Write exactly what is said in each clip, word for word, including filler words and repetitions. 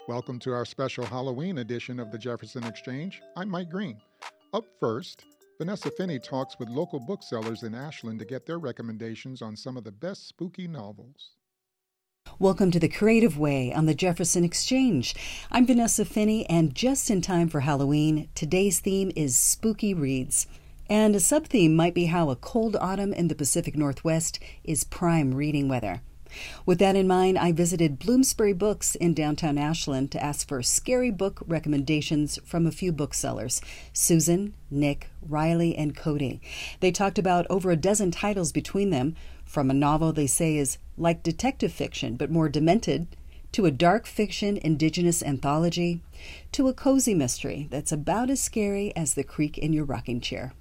Welcome to our special Halloween edition of the Jefferson Exchange. I'm Mike Green. Up first, Vanessa Finney talks with local booksellers in Ashland to get their recommendations on some of the best spooky novels. Welcome to The Creative Way on the Jefferson Exchange. I'm Vanessa Finney, and just in time for Halloween, today's theme is spooky reads. And a sub-theme might be how a cold autumn in the Pacific Northwest is prime reading weather. With that in mind, I visited Bloomsbury Books in downtown Ashland to ask for scary book recommendations from a few booksellers, Susan, Nick, Riley, and Cody. They talked about over a dozen titles between them, from a novel they say is like detective fiction but more demented, to a dark fiction indigenous anthology, to a cozy mystery that's about as scary as the creak in your rocking chair.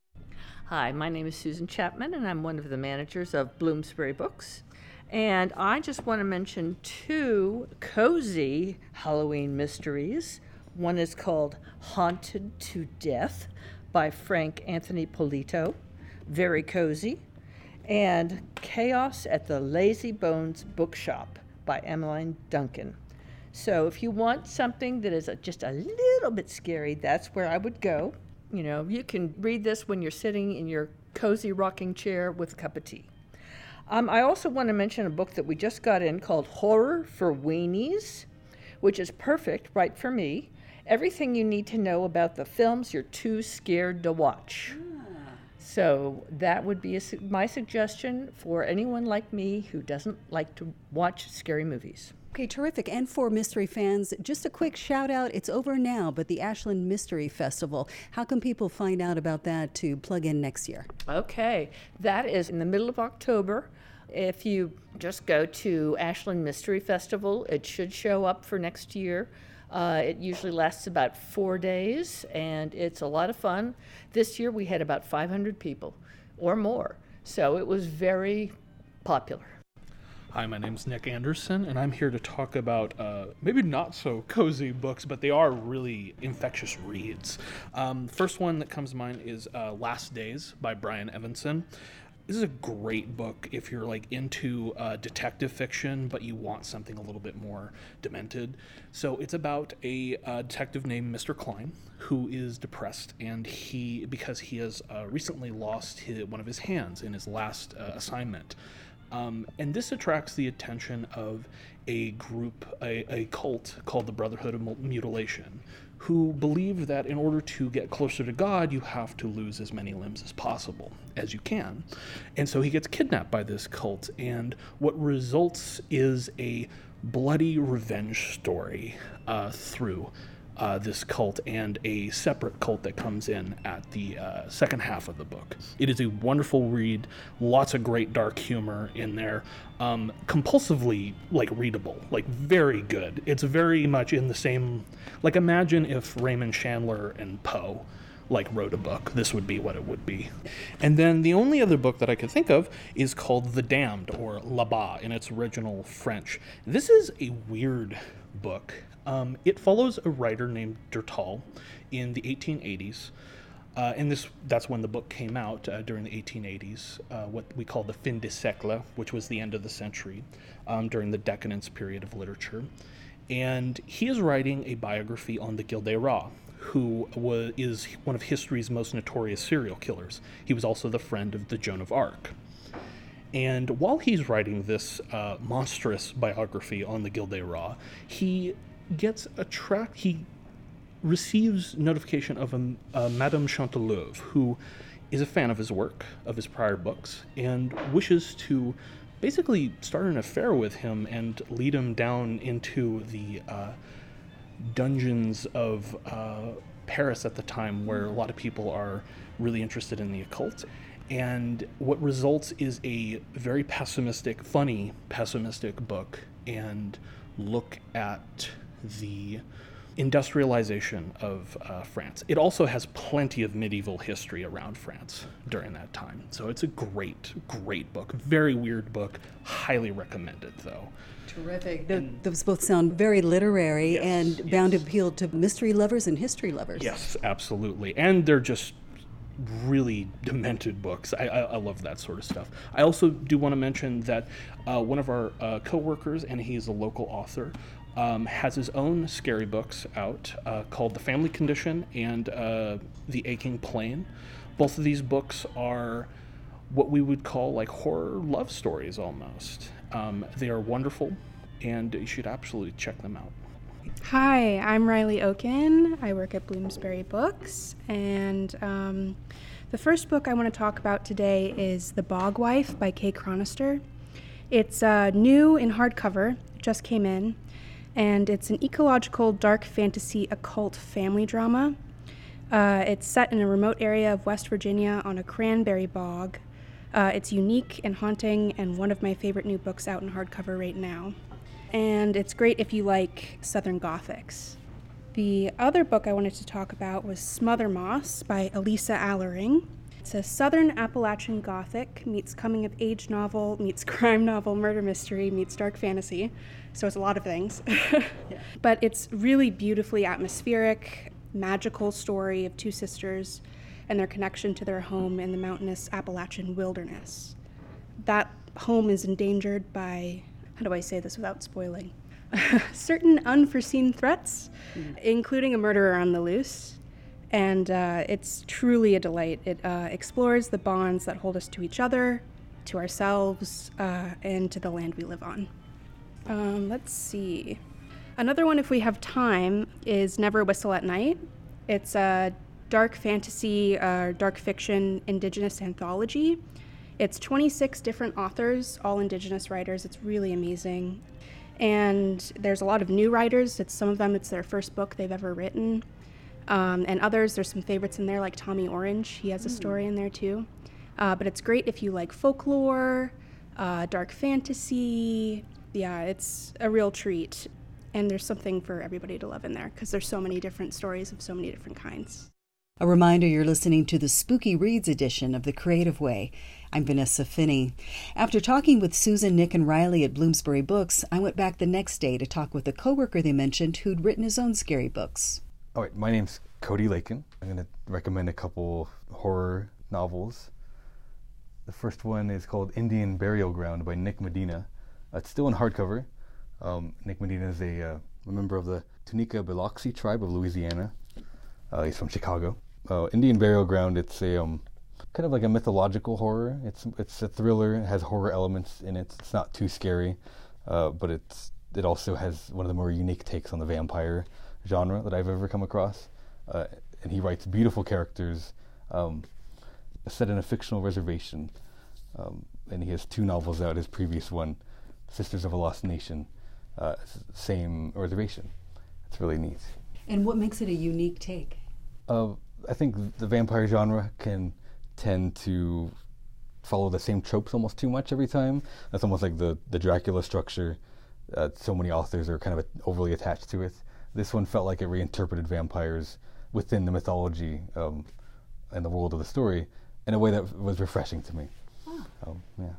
Hi, my name is Susan Chapman, and I'm one of the managers of Bloomsbury Books. And I just want to mention two cozy Halloween mysteries. One is called Haunted to Death by Frank Anthony Polito, very cozy, and Chaos at the Lazy Bones Bookshop by Emmeline Duncan. So if you want something that is a, just a little bit scary, that's where I would go. You know, you can read this when you're sitting in your cozy rocking chair with a cup of tea. Um, I also want to mention a book that we just got in called Horror for Weenies, which is perfect, right for me. Everything you need to know about the films you're too scared to watch. Ah. So that would be a, my suggestion for anyone like me who doesn't like to watch scary movies. Okay, terrific. And for mystery fans, just a quick shout out. It's over now, but the Ashland Mystery Festival. How can people find out about that to plug in next year? Okay, that is in the middle of October. If you just go to Ashland Mystery Festival, it should show up for next year. Uh, it usually lasts about four days, and it's a lot of fun. This year we had about five hundred people or more, so it was very popular. Hi, my name's Nick Anderson, and I'm here to talk about uh, maybe not so cozy books, but they are really infectious reads. Um, the first one that comes to mind is uh, Last Days by Brian Evanson. This is a great book if you're like into uh, detective fiction, but you want something a little bit more demented. So it's about a uh, detective named Mister Klein who is depressed, and he because he has uh, recently lost his, one of his hands in his last uh, assignment. Um, and this attracts the attention of a group, a, a cult called the Brotherhood of Mutilation, who believe that in order to get closer to God, you have to lose as many limbs as possible, as you can. And so he gets kidnapped by this cult, and what results is a bloody revenge story uh, through Uh, this cult and a separate cult that comes in at the uh, second half of the book. It is a wonderful read, lots of great dark humor in there, um, compulsively like readable, like very good. It's very much in the same, like imagine if Raymond Chandler and Poe like wrote a book, this would be what it would be. And then the only other book that I could think of is called The Damned, or Là-Bas in its original French. This is a weird book. Um, it follows a writer named Durtal in the eighteen eighties, uh, and this that's when the book came out uh, during the eighteen eighties, uh, what we call the fin de siècle, which was the end of the century, um, during the decadence period of literature. And he is writing a biography on the Gilles de Rats, who was, is one of history's most notorious serial killers. He was also the friend of the Joan of Arc. And while he's writing this uh, monstrous biography on the Gilles de Rats, he gets attract. He receives notification of a, a Madame Chantelouve, who is a fan of his work, of his prior books, and wishes to basically start an affair with him and lead him down into the uh, dungeons of uh, Paris at the time, where a lot of people are really interested in the occult. And what results is a very pessimistic, funny, pessimistic book, and look at the industrialization of uh, France. It also has plenty of medieval history around France during that time. So it's a great, great book. Very weird book. Highly recommended, though. Terrific. The, those both sound very literary, yes, and yes. bound to appeal to mystery lovers and history lovers. Yes, absolutely. And they're just really demented books. I, I, I love that sort of stuff. I also do want to mention that uh, one of our uh, co-workers, and he's a local author, um, has his own scary books out uh, called The Family Condition and uh, The Aching Plain. Both of these books are what we would call like horror love stories almost. Um, they are wonderful, and you should absolutely check them out. Hi, I'm Riley Oken. I work at Bloomsbury Books, and um, the first book I want to talk about today is The Bog Wife by Kay Chronister. It's uh, new in hardcover, it just came in, and it's an ecological dark fantasy occult family drama. Uh, it's set in a remote area of West Virginia on a cranberry bog. Uh, it's unique and haunting, and one of my favorite new books out in hardcover right now. And it's great if you like Southern Gothics. The other book I wanted to talk about was Smother Moss by Elisa Allering. It's a Southern Appalachian Gothic meets coming-of-age novel, meets crime novel, murder mystery, meets dark fantasy. So it's a lot of things. Yeah. But it's really beautifully atmospheric, magical story of two sisters and their connection to their home in the mountainous Appalachian wilderness. That home is endangered by, how do I say this without spoiling? certain unforeseen threats, mm. including a murderer on the loose. And uh, it's truly a delight. It uh, explores the bonds that hold us to each other, to ourselves, uh, and to the land we live on. Um, let's see. Another one, if we have time, is Never Whistle at Night. It's a dark fantasy, uh, dark fiction, indigenous anthology. It's twenty-six different authors, all indigenous writers. It's really amazing. And there's a lot of new writers. It's some of them, it's their first book they've ever written. Um, and others, there's some favorites in there, like Tommy Orange. He has a story in there, too. Uh, but it's great if you like folklore, uh, dark fantasy. Yeah, it's a real treat. And there's something for everybody to love in there, because there's so many different stories of so many different kinds. A reminder you're listening to the Spooky Reads edition of The Creative Way. I'm Vanessa Finney. After talking with Susan, Nick, and Riley at Bloomsbury Books, I went back the next day to talk with a coworker they mentioned who'd written his own scary books. All right, my name's Cody Lakin. I'm going to recommend a couple horror novels. The first one is called Indian Burial Ground by Nick Medina. Uh, it's still in hardcover. Um, Nick Medina is a, uh, a member of the Tunica Biloxi tribe of Louisiana. Uh, he's from Chicago. Uh, Indian Burial Ground, it's a um, kind of like a mythological horror. It's it's a thriller. It has horror elements in it. It's not too scary, uh, but it's it also has one of the more unique takes on the vampire genre that I've ever come across. Uh, and he writes beautiful characters um, set in a fictional reservation. Um, and he has two novels out. His previous one, Sisters of a Lost Nation, uh, same reservation. It's really neat. And what makes it a unique take? Uh, I think the vampire genre can tend to follow the same tropes almost too much every time. That's almost like the, the Dracula structure. Uh, so many authors are kind of overly attached to it. This one felt like it reinterpreted vampires within the mythology um, and the world of the story in a way that was refreshing to me. Oh. Um, yeah.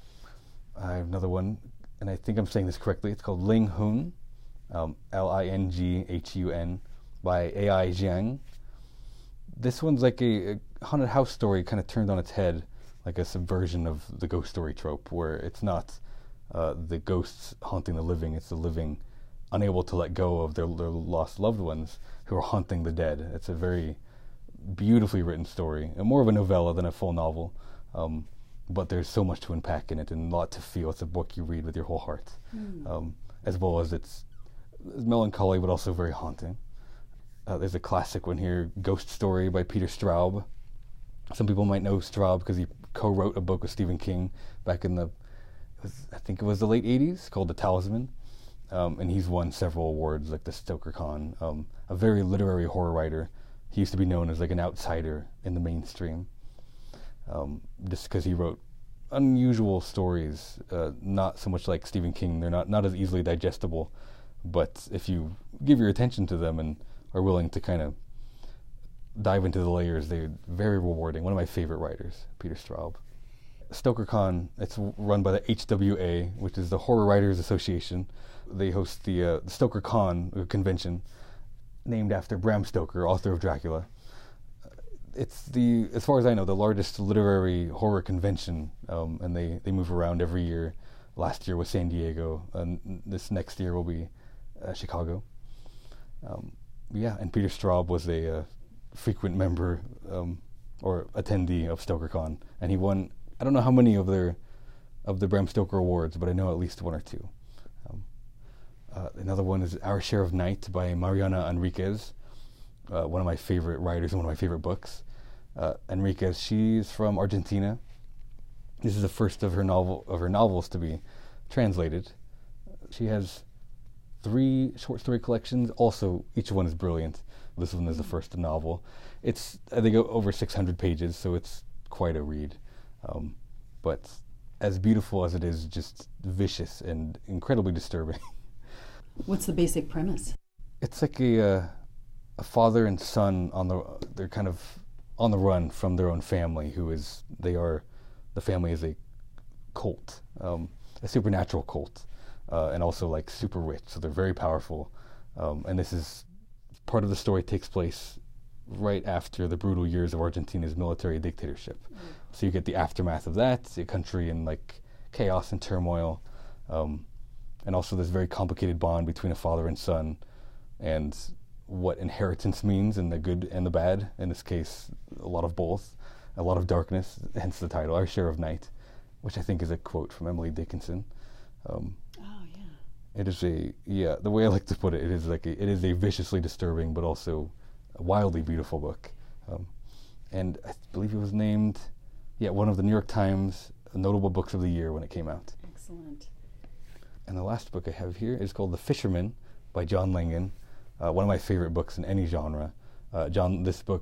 I have another one, and I think I'm saying this correctly. It's called Ling Hun, um, L I N G H U N, by A I Jiang. This one's like a, a haunted house story kind of turned on its head, like a subversion of the ghost story trope, where it's not uh, the ghosts haunting the living, it's the living unable to let go of their, their lost loved ones who are haunting the dead. It's a very beautifully written story, and more of a novella than a full novel, um, but there's so much to unpack in it and a lot to feel. It's a book you read with your whole heart, mm. um, as well as it's melancholy but also very haunting. Uh, there's a classic one here, Ghost Story by Peter Straub. Some people might know Straub because he co-wrote a book with Stephen King back in the, it was, I think it was the late eighties, called The Talisman. Um, and he's won several awards, like the Stoker Con. Um, a very literary horror writer. He used to be known as like an outsider in the mainstream, um, just because he wrote unusual stories. Uh, not so much like Stephen King. They're not not as easily digestible, but if you give your attention to them and are willing to kind of dive into the layers, they're very rewarding. One of my favorite writers, Peter Straub. Stoker Con, it's run by the H W A, which is the Horror Writers Association. They host the, uh, the Stoker Con convention, named after Bram Stoker, author of Dracula. it's the, as far as I know, the largest literary horror convention, um, and they, they move around every year. Last year was San Diego, and this next year will be uh, Chicago. Um, yeah, and Peter Straub was a uh, frequent member um, or attendee of StokerCon, and he won, I don't know how many of their of the Bram Stoker Awards, but I know at least one or two. Um, uh, another one is Our Share of Night by Mariana Enriquez, uh, one of my favorite writers and one of my favorite books. Uh, Enriquez, she's from Argentina. This is the first of her novel of her novels to be translated. She has three short story collections. Also, each one is brilliant. This one is the first novel. It's I think over six hundred pages, so it's quite a read. Um, but as beautiful as it is, just vicious and incredibly disturbing. What's the basic premise? It's like a uh, a father and son on the they're kind of on the run from their own family. Who is they are the family is a cult, um, a supernatural cult, uh, and also like super rich. So they're very powerful. Um, and this is part of the story takes place right after the brutal years of Argentina's military dictatorship. Mm. So you get the aftermath of that, the country in like chaos and turmoil, um, and also this very complicated bond between a father and son, and what inheritance means, and the good and the bad. In this case, a lot of both, a lot of darkness, hence the title, Our Share of Night, which I think is a quote from Emily Dickinson. Um, oh, yeah. It is a, yeah, the way I like to put it, it is like a, it is a viciously disturbing, but also a wildly beautiful book. Um, and I believe it was named, yeah, one of the New York Times notable books of the year when it came out. Excellent. And the last book I have here is called The Fisherman by John Langan, uh, one of my favorite books in any genre. Uh, John, this book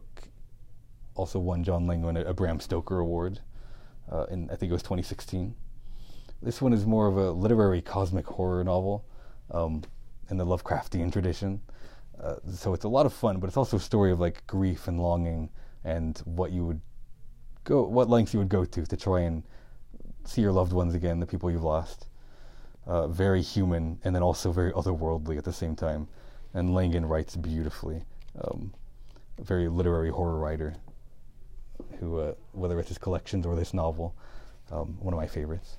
also won John Langan a, a Bram Stoker Award uh, in, I think it was twenty sixteen. This one is more of a literary cosmic horror novel um, in the Lovecraftian tradition. Uh, so it's a lot of fun, but it's also a story of like grief and longing and what you would go, what lengths you would go to to try and see your loved ones again, the people you've lost. Uh, very human, and then also very otherworldly at the same time. And Langan writes beautifully. Um, a very literary horror writer, who, uh, whether it's his collections or this novel, um, one of my favorites.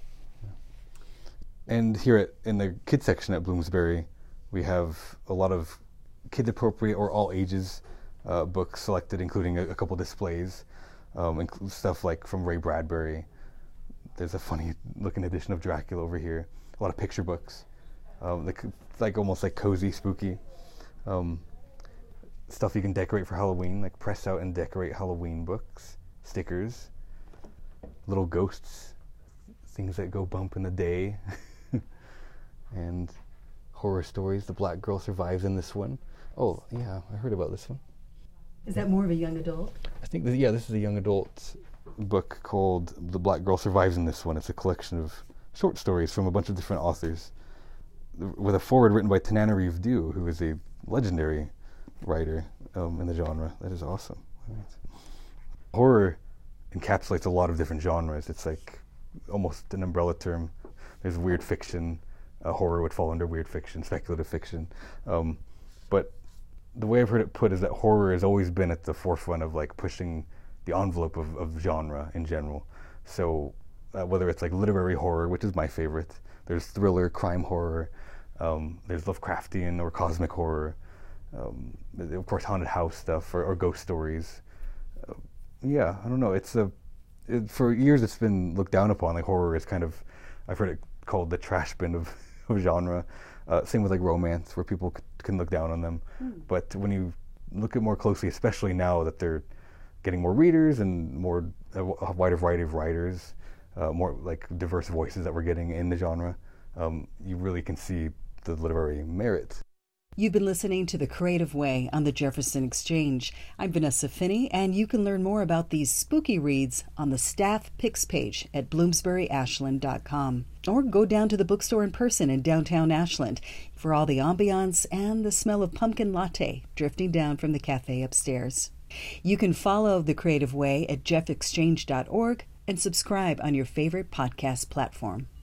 Yeah. And here at, in the kids section at Bloomsbury, we have a lot of kid-appropriate or all ages uh, books selected, including a, a couple displays, um, inc- stuff like from Ray Bradbury. There's a funny-looking edition of Dracula over here. A lot of picture books, um, like, like almost like cozy, spooky um, stuff you can decorate for Halloween, like press out and decorate Halloween books, stickers, little ghosts, things that go bump in the day, and horror stories. The Black Girl survives in this one. Oh yeah, I heard about this one. Is that more of a young adult? I think that, yeah, this is a young adult book called The Black Girl Survives in this one. It's a collection of short stories from a bunch of different authors, with a foreword written by Tananarive Due, who is a legendary writer um, in the genre. That is awesome. Right. Horror encapsulates a lot of different genres. It's like almost an umbrella term. There's weird fiction. Uh, horror would fall under weird fiction, speculative fiction. Um, but the way I've heard it put is that horror has always been at the forefront of like pushing the envelope of, of genre in general. So Uh, whether it's like literary horror, which is my favorite, there's thriller, crime horror, um, there's Lovecraftian or cosmic horror, um, of course haunted house stuff or, or ghost stories. Uh, yeah, I don't know. It's a it, for years it's been looked down upon. Like horror is kind of, I've heard it called the trash bin of, of genre. Uh, same with like romance, where people c- can look down on them. Mm. But when you look at more closely, especially now that they're getting more readers and more a, a wider variety of writers. Uh, more like diverse voices that we're getting in the genre, um, you really can see the literary merit. You've been listening to The Creative Way on the Jefferson Exchange. I'm Vanessa Finney, and you can learn more about these spooky reads on the staff picks page at bloomsbury ashland dot com. Or go down to the bookstore in person in downtown Ashland for all the ambiance and the smell of pumpkin latte drifting down from the cafe upstairs. You can follow The Creative Way at jeff exchange dot org and subscribe on your favorite podcast platform.